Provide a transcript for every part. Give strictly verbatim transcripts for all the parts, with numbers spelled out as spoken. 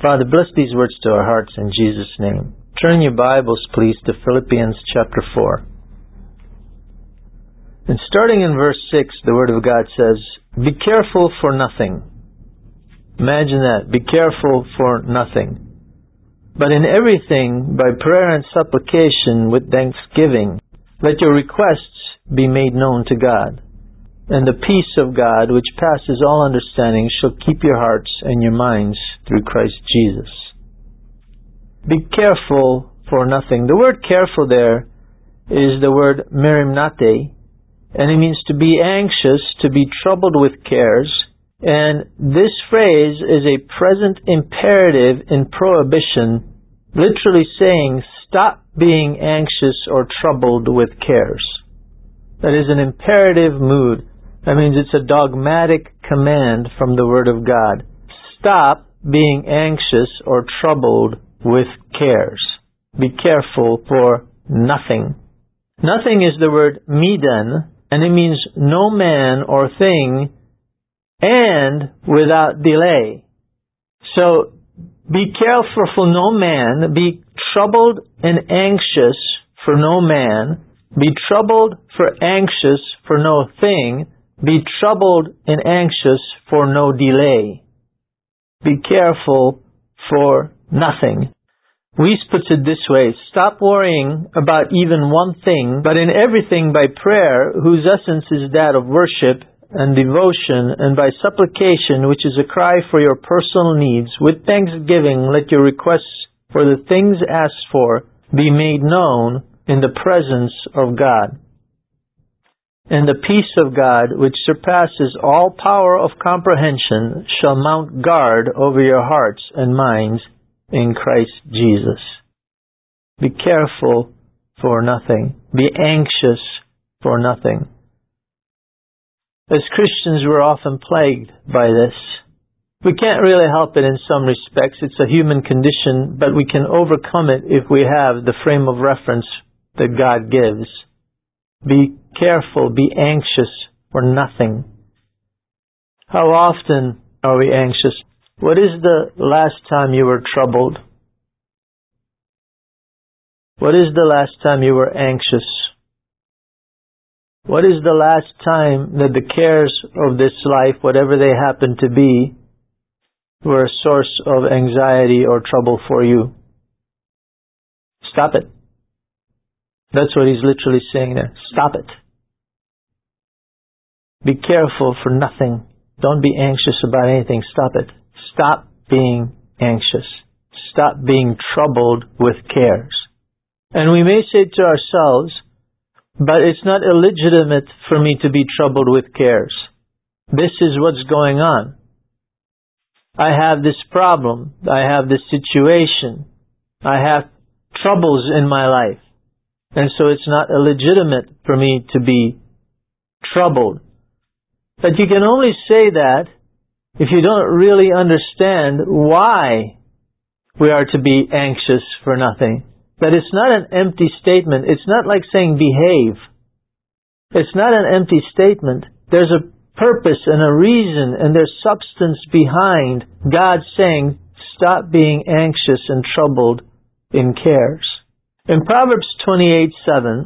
Father, bless these words to our hearts in Jesus' name. Turn your Bibles, please, to Philippians chapter four. And starting in verse six, the Word of God says, "Be careful for nothing." Imagine that. Be careful for nothing. "But in everything, by prayer and supplication with thanksgiving, let your requests be made known to God. And the peace of God, which passes all understanding, shall keep your hearts and your minds through Christ Jesus." Be careful for nothing. The word careful there is the word merimnate, and it means to be anxious, to be troubled with cares. And this phrase is a present imperative in prohibition, literally saying, stop being anxious or troubled with cares. That is an imperative mood. That means it's a dogmatic command from the Word of God. Stop being anxious or troubled with cares. Be careful for nothing. Nothing is the word midan, and it means no man or thing, and without delay. So, be careful for no man, be troubled and anxious for no man, be troubled for anxious for no thing, be troubled and anxious for no delay. Be careful for nothing. Weiss puts it this way: stop worrying about even one thing, but in everything by prayer, whose essence is that of worship and devotion, and by supplication, which is a cry for your personal needs, with thanksgiving let your requests for the things asked for be made known in the presence of God. And the peace of God, which surpasses all power of comprehension, shall mount guard over your hearts and minds in Christ Jesus. Be careful for nothing. Be anxious for nothing. As Christians, we're often plagued by this. We can't really help it in some respects. It's a human condition, but we can overcome it if we have the frame of reference that God gives. Be careful, be anxious for nothing. How often are we anxious? What is the last time you were troubled? What is the last time you were anxious? What is the last time that the cares of this life, whatever they happen to be, were a source of anxiety or trouble for you? Stop it. That's what he's literally saying there. Stop it. Be careful for nothing. Don't be anxious about anything. Stop it. Stop being anxious. Stop being troubled with cares. And we may say to ourselves, but it's not illegitimate for me to be troubled with cares. This is what's going on. I have this problem. I have this situation. I have troubles in my life. And so it's not illegitimate for me to be troubled. But you can only say that if you don't really understand why we are to be anxious for nothing. That it's not an empty statement. It's not like saying behave. It's not an empty statement. There's a purpose and a reason, and there's substance behind God saying, stop being anxious and troubled in cares. In Proverbs twenty-eight seven,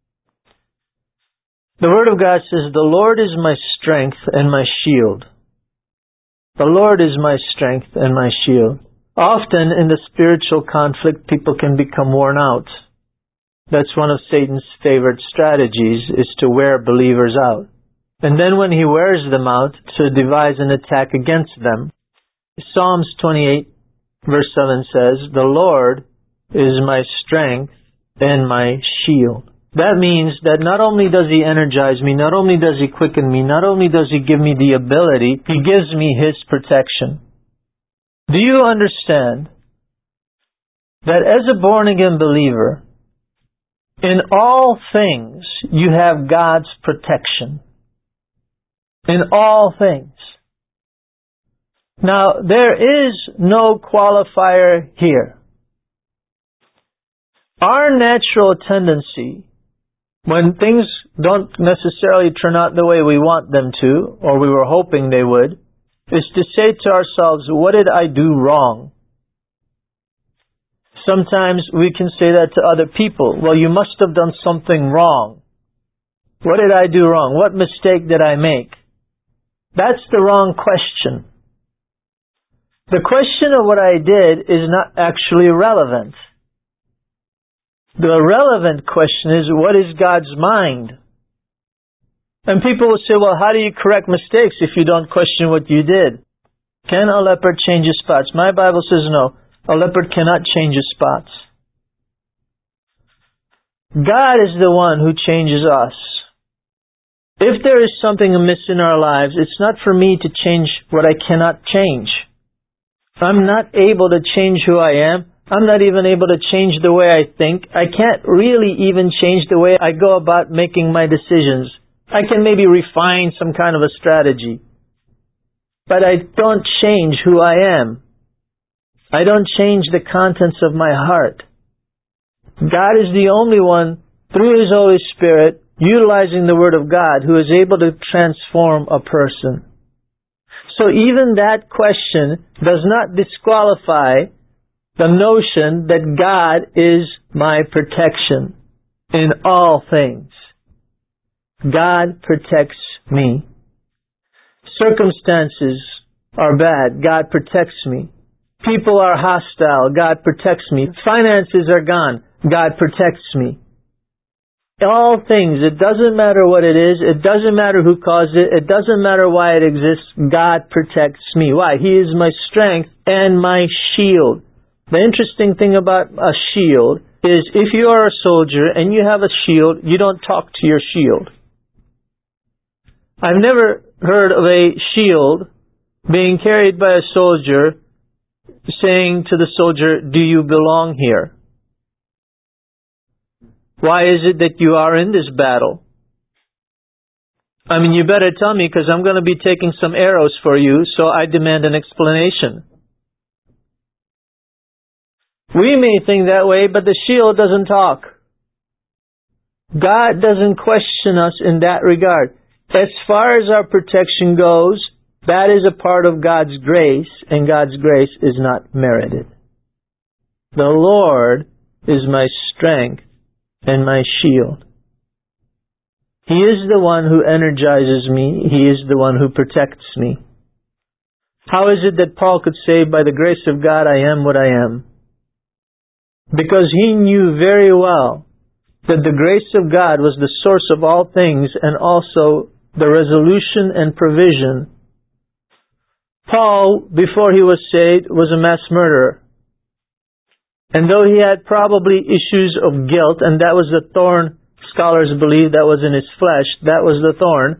the Word of God says, "The Lord is my strength and my shield." The Lord is my strength and my shield. Often in the spiritual conflict, people can become worn out. That's one of Satan's favorite strategies, is to wear believers out. And then when he wears them out, to devise an attack against them. Psalms twenty-eight verse seven says, "The Lord is my strength and my shield." That means that not only does He energize me, not only does He quicken me, not only does He give me the ability, He gives me His protection. Do you understand that as a born-again believer, in all things you have God's protection? In all things. Now, there is no qualifier here. Our natural tendency, when things don't necessarily turn out the way we want them to, or we were hoping they would, is to say to ourselves, what did I do wrong? Sometimes we can say that to other people. Well, you must have done something wrong. What did I do wrong? What mistake did I make? That's the wrong question. The question of what I did is not actually relevant. The relevant question is, what is God's mind? And people will say, well, how do you correct mistakes if you don't question what you did? Can a leopard change his spots? My Bible says no. A leopard cannot change his spots. God is the one who changes us. If there is something amiss in our lives, it's not for me to change what I cannot change. I'm not able to change who I am. I'm not even able to change the way I think. I can't really even change the way I go about making my decisions. I can maybe refine some kind of a strategy. But I don't change who I am. I don't change the contents of my heart. God is the only one, through His Holy Spirit, utilizing the Word of God, who is able to transform a person. So even that question does not disqualify the notion that God is my protection in all things. God protects me. Circumstances are bad. God protects me. People are hostile. God protects me. Finances are gone. God protects me. All things, it doesn't matter what it is. It doesn't matter who caused it. It doesn't matter why it exists. God protects me. Why? He is my strength and my shield. The interesting thing about a shield is if you are a soldier and you have a shield, you don't talk to your shield. I've never heard of a shield being carried by a soldier saying to the soldier, do you belong here? Why is it that you are in this battle? I mean, you better tell me, because I'm going to be taking some arrows for you, so I demand an explanation. We may think that way, but the shield doesn't talk. God doesn't question us in that regard. As far as our protection goes, that is a part of God's grace, and God's grace is not merited. The Lord is my strength and my shield. He is the one who energizes me. He is the one who protects me. How is it that Paul could say, by the grace of God, I am what I am? Because he knew very well that the grace of God was the source of all things and also the resolution and provision. Paul, before he was saved, was a mass murderer. And though he had probably issues of guilt, and that was the thorn, scholars believe that was in his flesh, that was the thorn,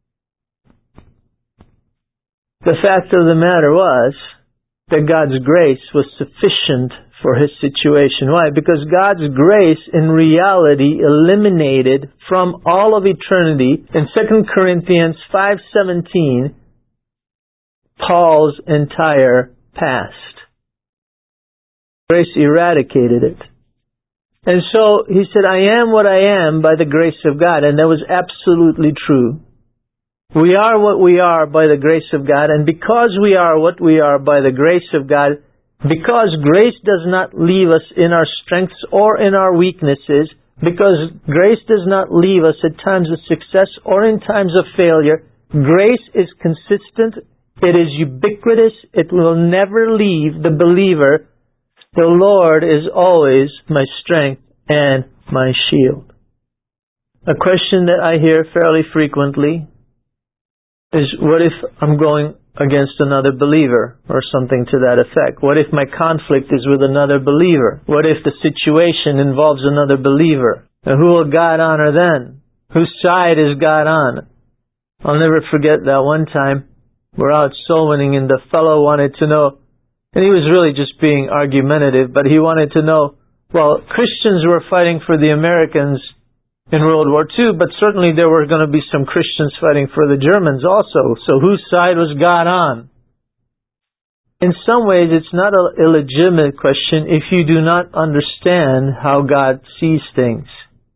the fact of the matter was that God's grace was sufficient for his situation. Why? Because God's grace in reality eliminated from all of eternity, in Second Corinthians five seventeen, Paul's entire past. Grace eradicated it. And so he said, I am what I am by the grace of God. And that was absolutely true. We are what we are by the grace of God. And because we are what we are by the grace of God, because grace does not leave us in our strengths or in our weaknesses, because grace does not leave us at times of success or in times of failure, grace is consistent, it is ubiquitous, it will never leave the believer. The Lord is always my strength and my shield. A question that I hear fairly frequently is, what if I'm going against another believer, or something to that effect? What if my conflict is with another believer? What if the situation involves another believer? And who will God honor then? Whose side is God on? I'll never forget that one time we're out soul winning and the fellow wanted to know, and he was really just being argumentative, but he wanted to know, well, Christians were fighting for the Americans in World War Two, but certainly there were going to be some Christians fighting for the Germans also. So whose side was God on? In some ways, it's not an illegitimate question if you do not understand how God sees things.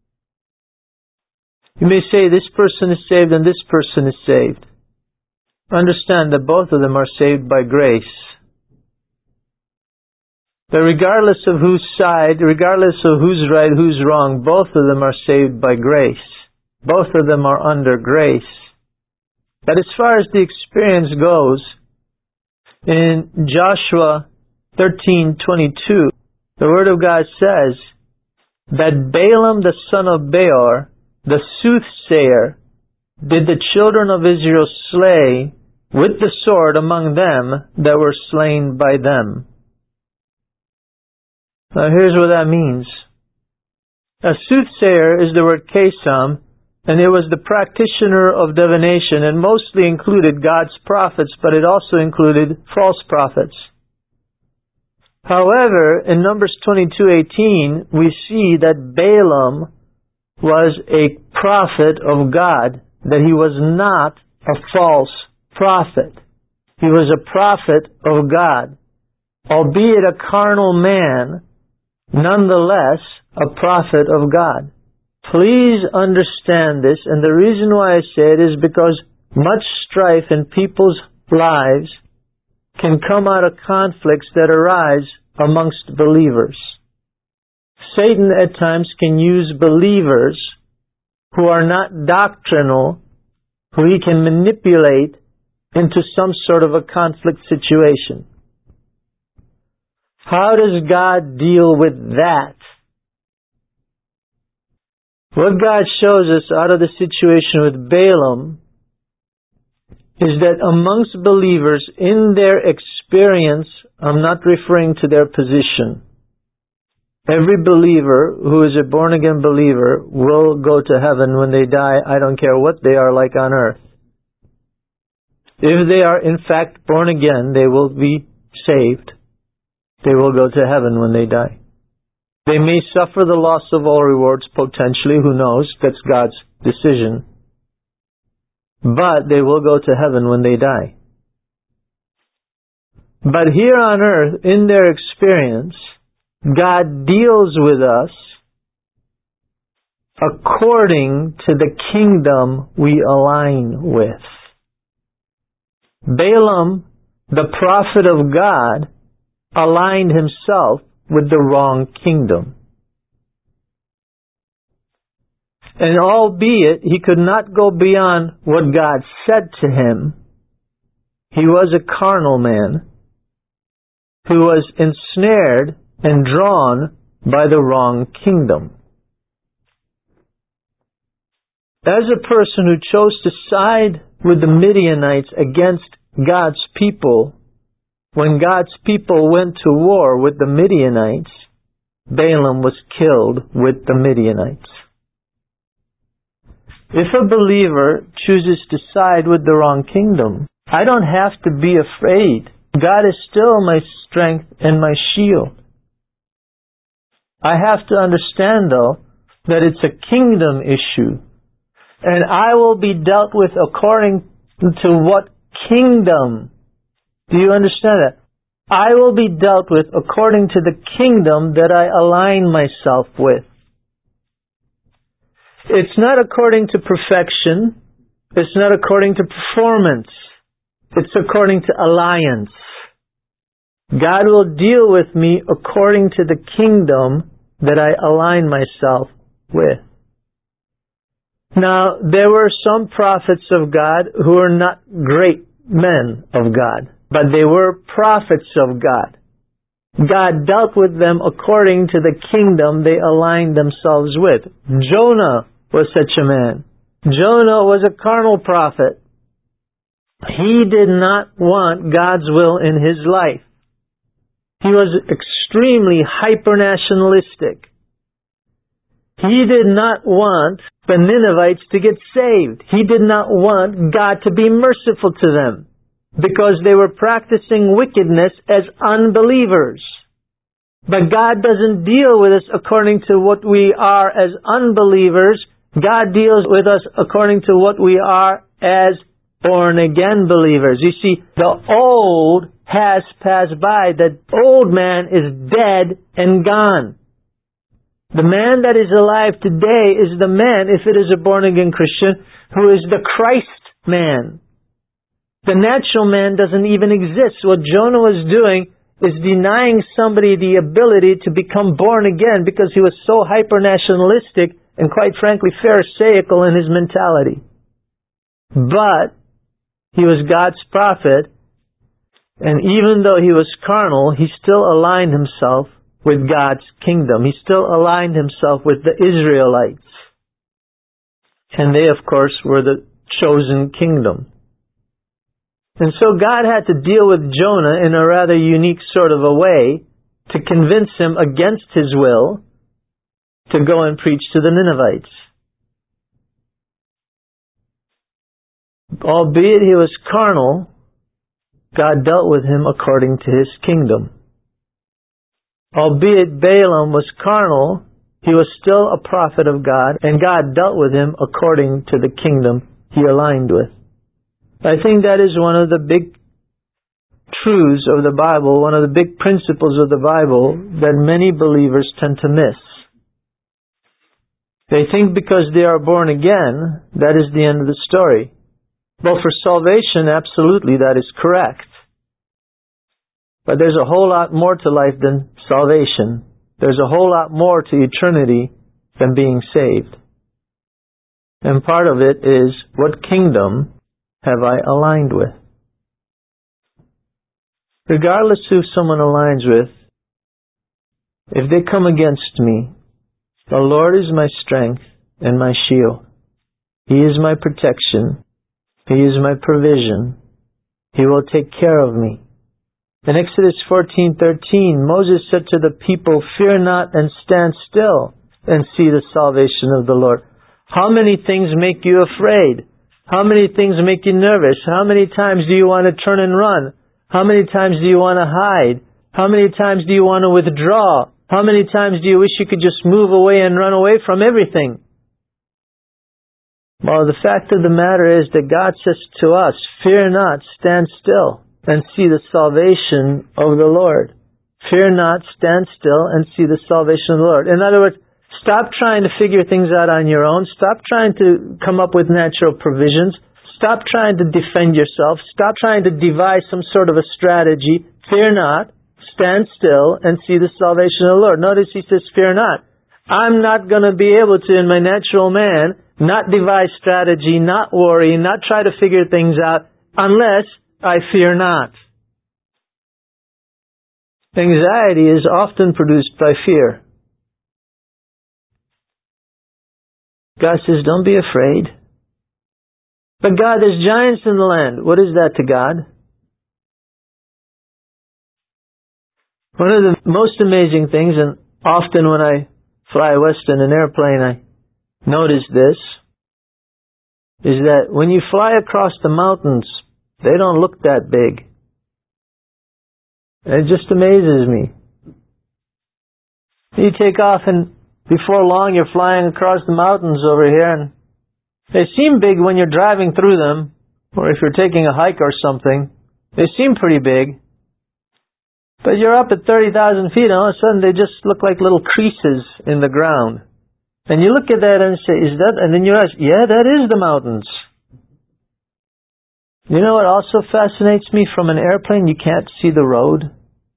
You may say, this person is saved and this person is saved. Understand that both of them are saved by grace. that regardless of whose side, regardless of who's right, who's wrong, both of them are saved by grace. Both of them are under grace. But as far as the experience goes, in Joshua thirteen twenty-two, the Word of God says that Balaam the son of Beor, the soothsayer, did the children of Israel slay with the sword among them that were slain by them. Now here's what that means. A soothsayer is the word kesam, and it was the practitioner of divination, and mostly included God's prophets, but it also included false prophets. However, in Numbers twenty-two eighteen, we see that Balaam was a prophet of God, that he was not a false prophet. He was a prophet of God. Albeit a carnal man, nonetheless a prophet of God. Please understand this, and the reason why I say it is because much strife in people's lives can come out of conflicts that arise amongst believers. Satan at times can use believers who are not doctrinal, who he can manipulate into some sort of a conflict situation. How does God deal with that? What God shows us out of the situation with Balaam is that amongst believers, in their experience, I'm not referring to their position. Every believer who is a born-again believer will go to heaven when they die. I don't care what they are like on earth. If they are in fact born again, they will be saved. They will go to heaven when they die. They may suffer the loss of all rewards, potentially, who knows? That's God's decision. But they will go to heaven when they die. But here on earth, in their experience, God deals with us according to the kingdom we align with. Balaam, the prophet of God, aligned himself with the wrong kingdom. And albeit he could not go beyond what God said to him, he was a carnal man who was ensnared and drawn by the wrong kingdom. As a person who chose to side with the Midianites against God's people, when God's people went to war with the Midianites, Balaam was killed with the Midianites. If a believer chooses to side with the wrong kingdom, I don't have to be afraid. God is still my strength and my shield. I have to understand, though, that it's a kingdom issue. And I will be dealt with according to what kingdom. Do you understand that? I will be dealt with according to the kingdom that I align myself with. It's not according to perfection. It's not according to performance. It's according to alliance. God will deal with me according to the kingdom that I align myself with. Now, there were some prophets of God who were not great men of God, but they were prophets of God. God dealt with them according to the kingdom they aligned themselves with. Jonah was such a man. Jonah was a carnal prophet. He did not want God's will in his life. He was extremely hyper-nationalistic. He did not want the Ninevites to get saved. He did not want God to be merciful to them because they were practicing wickedness as unbelievers. But God doesn't deal with us according to what we are as unbelievers. God deals with us according to what we are as born-again believers. You see, the old has passed by. The old man is dead and gone. The man that is alive today is the man, if it is a born-again Christian, who is the Christ man. The natural man doesn't even exist. What Jonah was doing is denying somebody the ability to become born again because he was so hyper-nationalistic and, quite frankly, pharisaical in his mentality. But he was God's prophet, and even though he was carnal, he still aligned himself with God's kingdom. He still aligned himself with the Israelites. And they, of course, were the chosen kingdom. And so God had to deal with Jonah in a rather unique sort of a way to convince him against his will to go and preach to the Ninevites. Albeit he was carnal, God dealt with him according to his kingdom. Albeit Balaam was carnal, he was still a prophet of God, and God dealt with him according to the kingdom he aligned with. I think that is one of the big truths of the Bible, one of the big principles of the Bible that many believers tend to miss. They think because they are born again, that is the end of the story. Well, for salvation, absolutely, that is correct. But there's a whole lot more to life than salvation. There's a whole lot more to eternity than being saved. And part of it is, what kingdom have I aligned with? Regardless who someone aligns with, if they come against me, the Lord is my strength and my shield. He is my protection. He is my provision. He will take care of me. In Exodus fourteen thirteen, Moses said to the people, "Fear not and stand still and see the salvation of the Lord." How many things make you afraid? How many things make you nervous? How many times do you want to turn and run? How many times do you want to hide? How many times do you want to withdraw? How many times do you wish you could just move away and run away from everything? Well, the fact of the matter is that God says to us, "Fear not, stand still and see the salvation of the Lord." Fear not, stand still and see the salvation of the Lord. In other words, stop trying to figure things out on your own. Stop trying to come up with natural provisions. Stop trying to defend yourself. Stop trying to devise some sort of a strategy. Fear not, stand still, and see the salvation of the Lord. Notice he says, fear not. I'm not going to be able to, in my natural man, not devise strategy, not worry, not try to figure things out, unless I fear not. Anxiety is often produced by fear. God says, don't be afraid. But God, there's giants in the land. What is that to God? One of the most amazing things, and often when I fly west in an airplane, I notice this, is that when you fly across the mountains, they don't look that big. It just amazes me. You take off and before long you're flying across the mountains over here, and they seem big when you're driving through them, or if you're taking a hike or something. They seem pretty big. But you're up at thirty thousand feet, and all of a sudden they just look like little creases in the ground. And you look at that and say, is that, and then you ask, yeah, that is the mountains. You know what also fascinates me from an airplane? You can't see the road.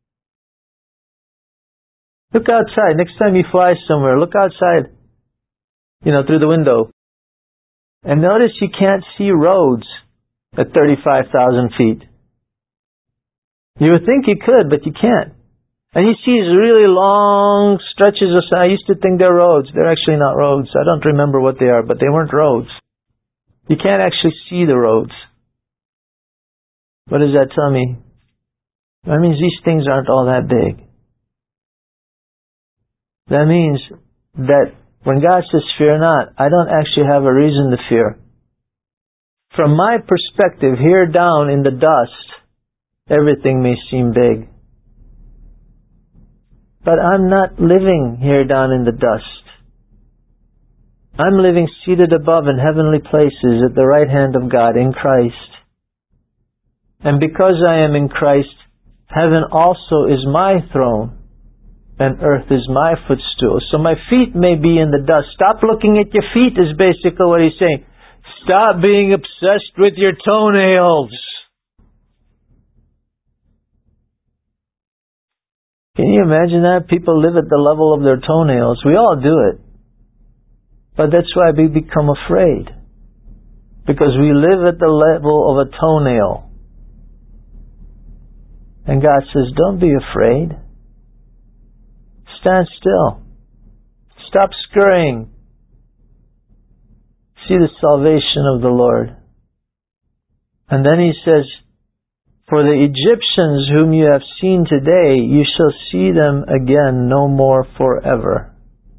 Look outside. Next time you fly somewhere, look outside, you know, through the window. And notice you can't see roads at thirty-five thousand feet. You would think you could, but you can't. And you see these really long stretches of, I used to think they're roads. They're actually not roads. I don't remember what they are, but they weren't roads. You can't actually see the roads. What does that tell me? That means these things aren't all that big. That means that when God says fear not, I don't actually have a reason to fear. From my perspective, here down in the dust, everything may seem big. But I'm not living here down in the dust. I'm living seated above in heavenly places at the right hand of God in Christ. And because I am in Christ, heaven also is my throne, and earth is my footstool. So my feet may be in the dust. Stop looking at your feet is basically what he's saying. Stop being obsessed with your toenails. Can you imagine that? People live at the level of their toenails. We all do it. But that's why we become afraid. Because we live at the level of a toenail. And God says, don't be afraid. Stand still. Stop scurrying. See the salvation of the Lord. And then He says, for the Egyptians whom you have seen today, you shall see them again no more forever.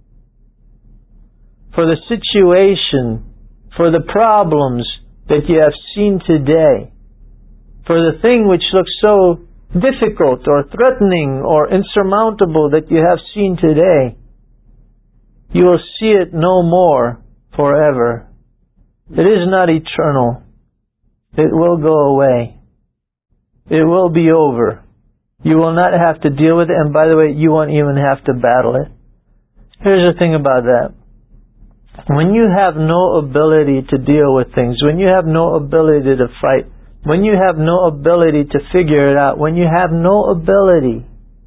For the situation, for the problems that you have seen today, for the thing which looks so difficult or threatening or insurmountable that you have seen today, you will see it no more forever. It is not eternal. It will go away. It will be over. You will not have to deal with it, and by the way, you won't even have to battle it. Here's the thing about that. When you have no ability to deal with things, when you have no ability to fight, when you have no ability to figure it out, when you have no ability,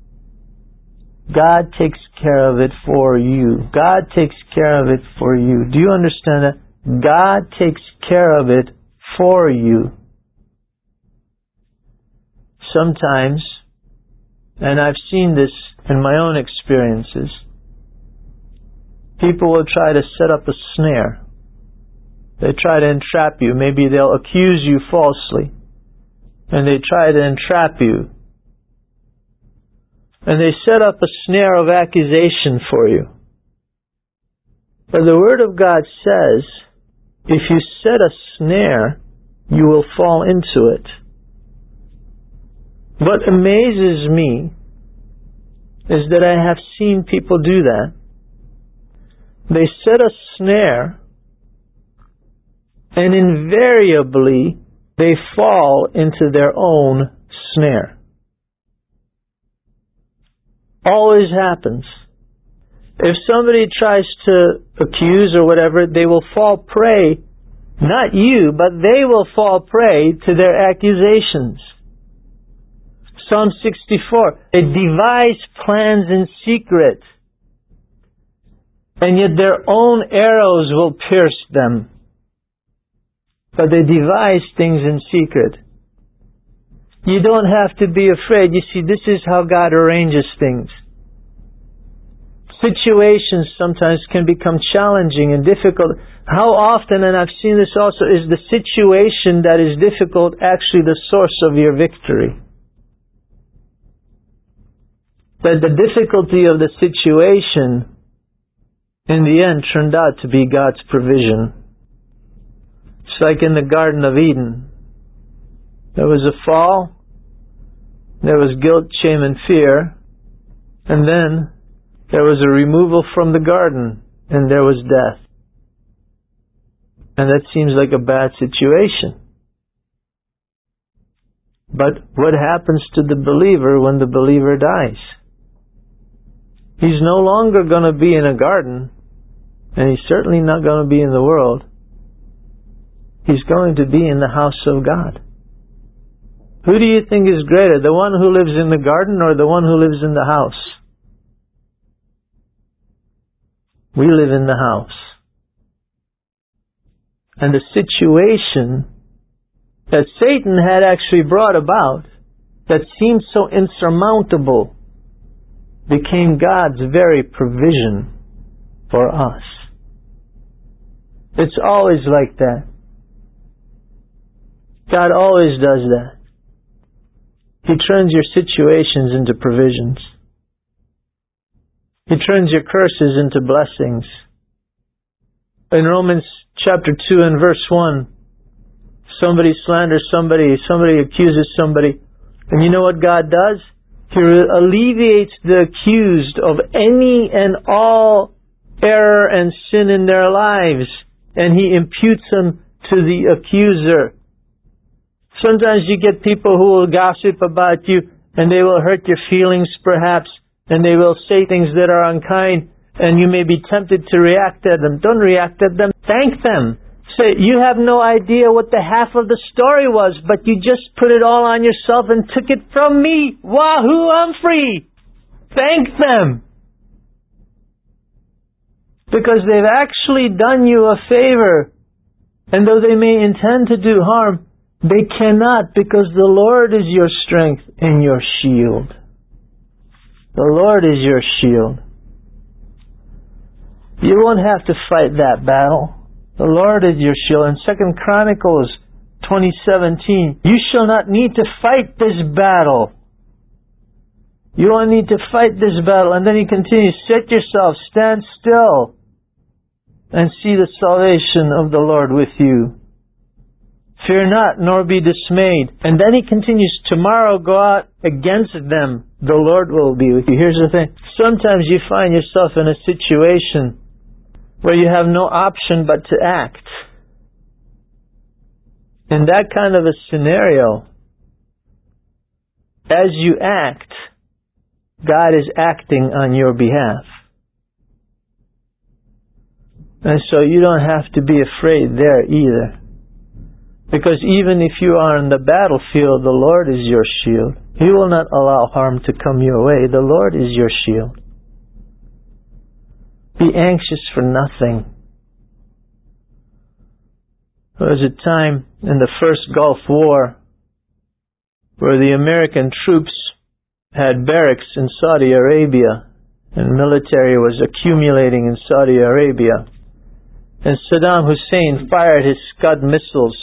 God takes care of it for you. God takes care of it for you. Do you understand that? God takes care of it for you. Sometimes, and I've seen this in my own experiences, people will try to set up a snare. They try to entrap you. Maybe they'll accuse you falsely. And they try to entrap you. And they set up a snare of accusation for you. But the Word of God says, if you set a snare, you will fall into it. What amazes me is that I have seen people do that. They set a snare, and invariably they fall into their own snare. Always happens. If somebody tries to accuse or whatever, they will fall prey, not you, but they will fall prey to their accusations. Psalm sixty-four, they devise plans in secret, and yet their own arrows will pierce them. But they devise things in secret. You don't have to be afraid. You see, this is how God arranges things. Situations sometimes can become challenging and difficult. How often, and I've seen this also, is the situation that is difficult actually the source of your victory? That the difficulty of the situation in the end turned out to be God's provision. It's like in the Garden of Eden. There was a fall, there was guilt, shame, and fear, and then there was a removal from the garden, and there was death. And that seems like a bad situation. But what happens to the believer when the believer dies? He's no longer going to be in a garden, and he's certainly not going to be in the world. He's going to be in the house of God. Who do you think is greater, the one who lives in the garden or the one who lives in the house? We live in the house. And the situation that Satan had actually brought about, that seemed so insurmountable, became God's very provision for us. It's always like that. God always does that. He turns your situations into provisions. He turns your curses into blessings. In Romans chapter two and verse one, somebody slanders somebody, somebody accuses somebody, and you know what God does? He alleviates the accused of any and all error and sin in their lives, and He imputes them to the accuser. Sometimes you get people who will gossip about you, and they will hurt your feelings perhaps, and they will say things that are unkind, and you may be tempted to react at them. Don't react at them. Thank them. Say, you have no idea what the half of the story was, but you just put it all on yourself and took it from me. Wahoo, I'm free. Thank them. Because they've actually done you a favor. And though they may intend to do harm, they cannot, because the Lord is your strength and your shield. The Lord is your shield. You won't have to fight that battle. The Lord is your shield. In Second Chronicles twenty seventeen, you shall not need to fight this battle. You won't need to fight this battle. And then he continues, set yourself, stand still, and see the salvation of the Lord with you. Fear not, nor be dismayed. And then he continues, tomorrow go out against them. The Lord will be with you. Here's the thing. Sometimes you find yourself in a situation where you have no option but to act. In that kind of a scenario, as you act, God is acting on your behalf. And so you don't have to be afraid there either. Because even if you are on the battlefield, the Lord is your shield. He will not allow harm to come your way. The Lord is your shield. Be anxious for nothing. There was a time in the first Gulf War where the American troops had barracks in Saudi Arabia, and military was accumulating in Saudi Arabia. And Saddam Hussein fired his Scud missiles.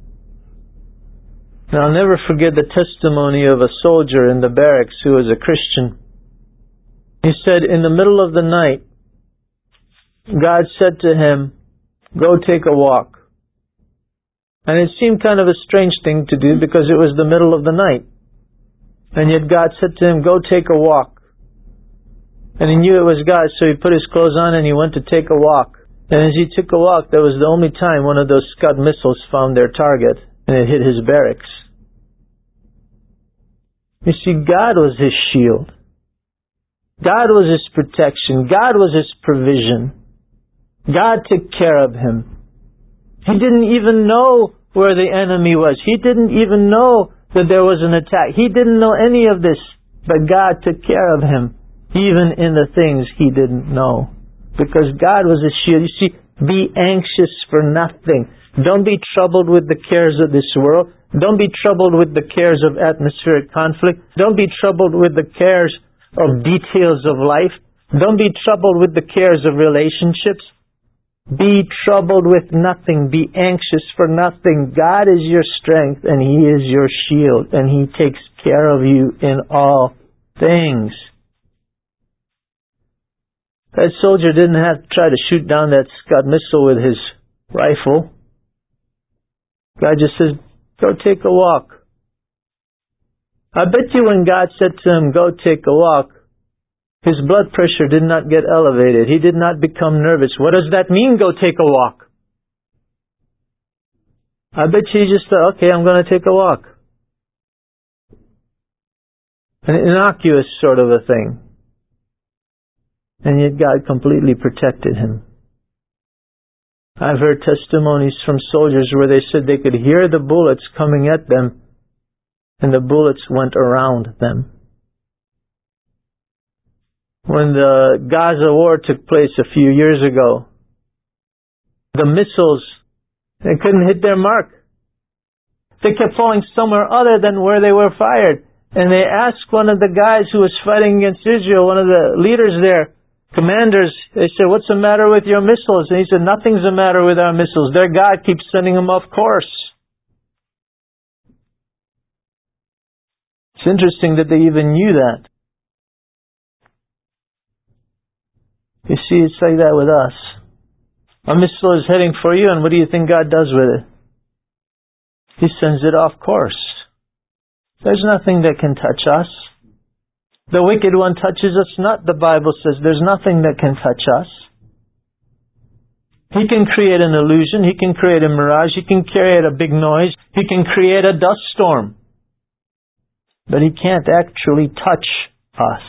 Now, I'll never forget the testimony of a soldier in the barracks who was a Christian. He said, in the middle of the night, God said to him, go take a walk. And it seemed kind of a strange thing to do because it was the middle of the night. And yet God said to him, go take a walk. And he knew it was God, so he put his clothes on and he went to take a walk. And as he took a walk, that was the only time one of those Scud missiles found their target, and it hit his barracks. You see, God was his shield. God was his protection. God was his provision. God took care of him. He didn't even know where the enemy was. He didn't even know that there was an attack. He didn't know any of this, but God took care of him, even in the things he didn't know. Because God was his shield. You see, be anxious for nothing. Don't be troubled with the cares of this world. Don't be troubled with the cares of atmospheric conflict. Don't be troubled with the cares of details of life. Don't be troubled with the cares of relationships. Be troubled with nothing. Be anxious for nothing. God is your strength and he is your shield, and he takes care of you in all things. That soldier didn't have to try to shoot down that Scud missile with his rifle. God just says, go take a walk. I bet you when God said to him, go take a walk, his blood pressure did not get elevated. He did not become nervous. What does that mean, go take a walk? I bet you he just thought, okay, I'm going to take a walk. An innocuous sort of a thing. And yet God completely protected him. I've heard testimonies from soldiers where they said they could hear the bullets coming at them, and the bullets went around them. When the Gaza war took place a few years ago, the missiles, they couldn't hit their mark. They kept falling somewhere other than where they were fired. And they asked one of the guys who was fighting against Israel, one of the leaders there, commanders, they said, what's the matter with your missiles? And he said, nothing's the matter with our missiles. Their God keeps sending them off course. It's interesting that they even knew that. You see, it's like that with us. A missile is heading for you, and what do you think God does with it? He sends it off course. There's nothing that can touch us. The wicked one touches us not, the Bible says. There's nothing that can touch us. He can create an illusion. He can create a mirage. He can create a big noise. He can create a dust storm. But he can't actually touch us.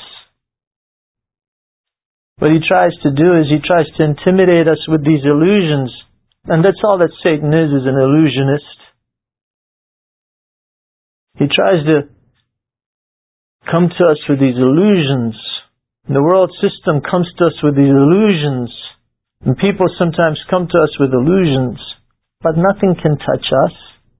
What he tries to do is he tries to intimidate us with these illusions. And that's all that Satan is, is an illusionist. He tries to come to us with these illusions The world system comes to us with these illusions. And people sometimes come to us with illusions, but nothing can touch us.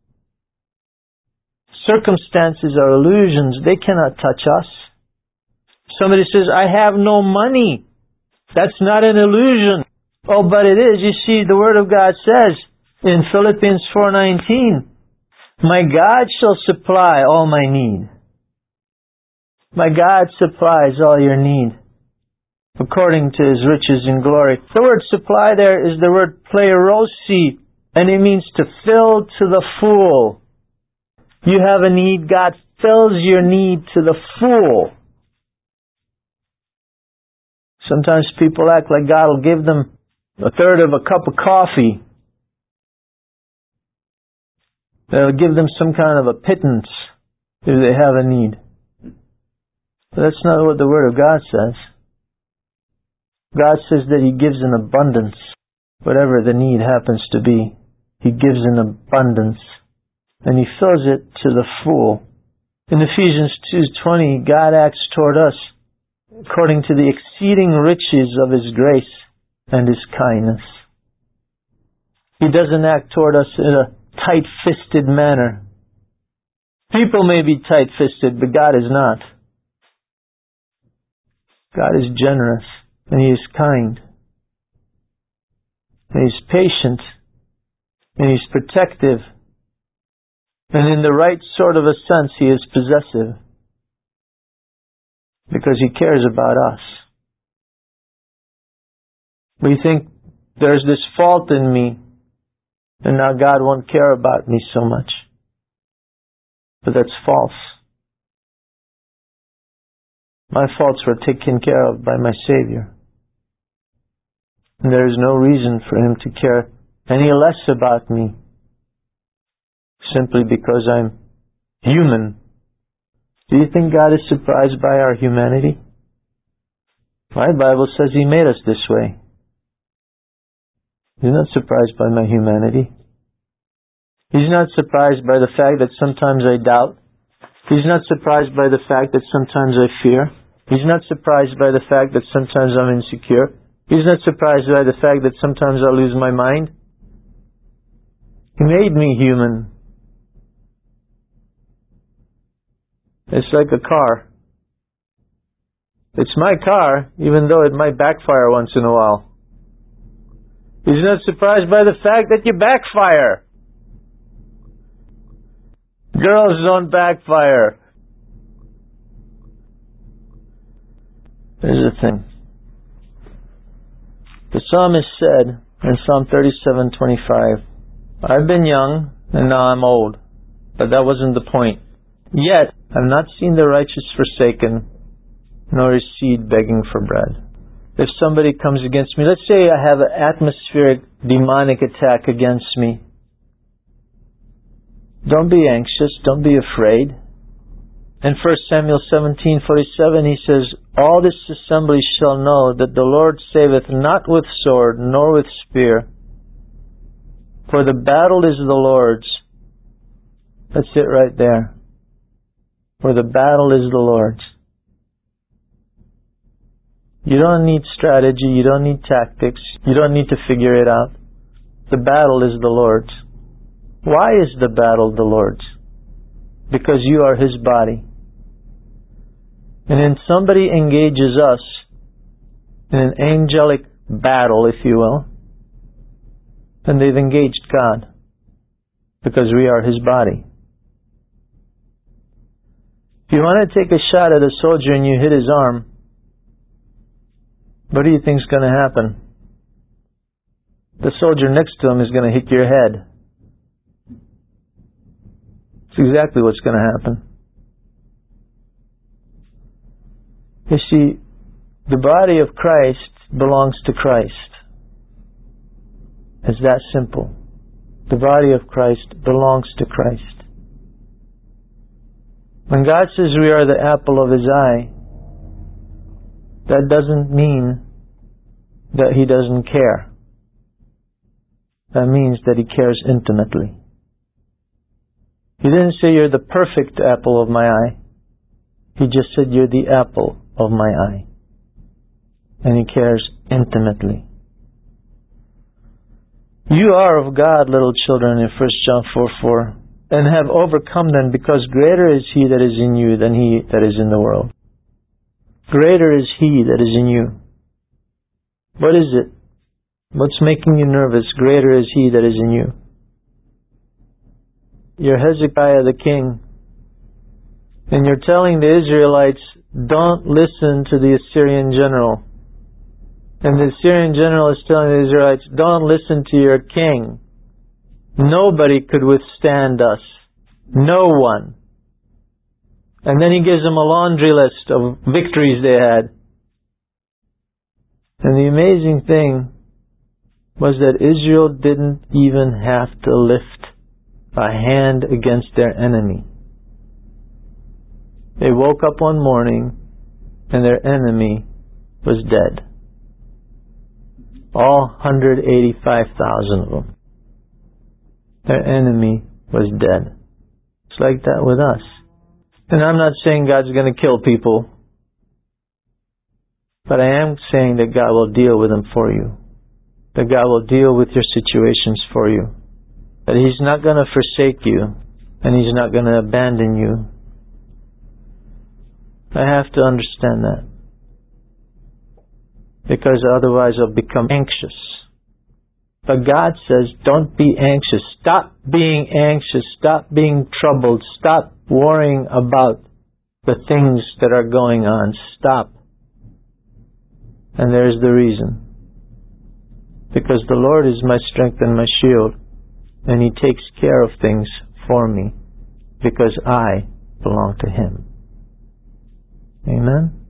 Circumstances are illusions. They cannot touch us. Somebody says, I have no money. That's not an illusion. Oh, but it is. You see, the Word of God says in Philippians four nineteen, my God shall supply all my need. My God supplies all your need, according to His riches in glory. The word supply there is the word plerosi, and it means to fill to the full. You have a need, God fills your need to the full. Sometimes people act like God will give them a third of a cup of coffee. They'll give them some kind of a pittance if they have a need. But that's not what the Word of God says. God says that He gives in abundance. Whatever the need happens to be, He gives in abundance. And He fills it to the full. In Ephesians two twenty, God acts toward us according to the exceeding riches of His grace and His kindness. He doesn't act toward us in a tight-fisted manner. People may be tight-fisted, but God is not. God is generous, and He is kind, and He's patient, and He's protective, and in the right sort of a sense, He is possessive, because He cares about us. We think there's this fault in me, and now God won't care about me so much. But that's false. My faults were taken care of by my Savior. And there is no reason for Him to care any less about me, simply because I'm human. Do you think God is surprised by our humanity? My Bible says He made us this way. He's not surprised by my humanity. He's not surprised by the fact that sometimes I doubt. He's not surprised by the fact that sometimes I fear. He's not surprised by the fact that sometimes I'm insecure. He's not surprised by the fact that sometimes I lose my mind. He made me human. It's like a car. It's my car, even though it might backfire once in a while. He's not surprised by the fact that you backfire. Girls don't backfire. Here's the thing. The psalmist said in Psalm thirty-seven twenty-five, I've been young and now I'm old. But that wasn't the point. Yet I've not seen the righteous forsaken, nor his seed begging for bread. If somebody comes against me, let's say I have an atmospheric demonic attack against me. Don't be anxious, don't be afraid. In First Samuel seventeen forty-seven he says, all this assembly shall know that the Lord saveth not with sword, nor with spear. For the battle is the Lord's. That's it right there. For the battle is the Lord's. You don't need strategy, you don't need tactics, you don't need to figure it out. The battle is the Lord's. Why is the battle the Lord's? Because you are His body. And then somebody engages us in an angelic battle, if you will, and they've engaged God, because we are His body. If you want to take a shot at a soldier and you hit his arm, what do you think is going to happen? The soldier next to him is going to hit your head. It's exactly what's going to happen. You see, the body of Christ belongs to Christ. It's that simple. The body of Christ belongs to Christ. When God says we are the apple of His eye, that doesn't mean that He doesn't care. That means that He cares intimately. He didn't say you're the perfect apple of my eye. He just said you're the apple of my eye. and He cares intimately. You are of God, little children, in First John four four, and have overcome them, because greater is He that is in you than he that is in the world. Greater is He that is in you. What is it? What's making you nervous? Greater is He that is in you. You're Hezekiah the king, and you're telling the Israelites, don't listen to the Assyrian general. And the Assyrian general is telling the Israelites, don't listen to your king. Nobody could withstand us. No one. And then he gives them a laundry list of victories they had. And the amazing thing was that Israel didn't even have to lift a hand against their enemy. They woke up one morning and their enemy was dead. All one hundred eighty-five thousand of them. Their enemy was dead. It's like that with us. And I'm not saying God's going to kill people, but I am saying that God will deal with them for you. That God will deal with your situations for you. That He's not going to forsake you, and He's not going to abandon you. I have to understand that. Because otherwise I'll become anxious. But God says, don't be anxious. Stop being anxious. Stop being troubled. Stop worrying about the things that are going on. Stop. And there's the reason. Because the Lord is my strength and my shield, and He takes care of things for me, because I belong to Him. Amen?